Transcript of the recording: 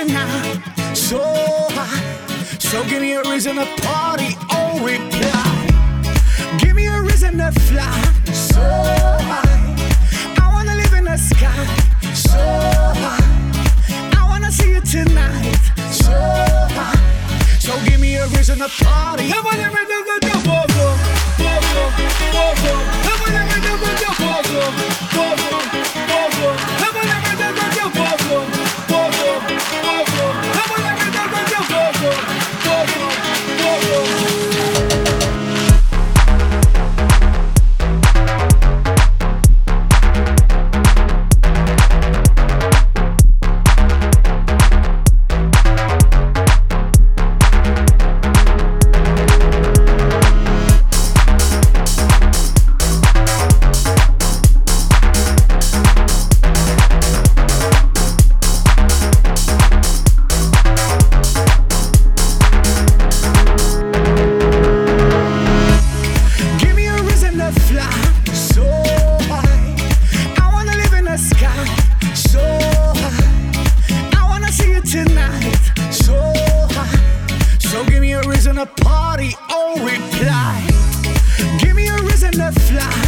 now, so high. So give me a reason to party, oh reply. Give me a reason to fly, so high. I wanna live in the sky, so high. I wanna see you tonight, so high. So give me a reason to party. A party, oh reply. Give me a reason to fly,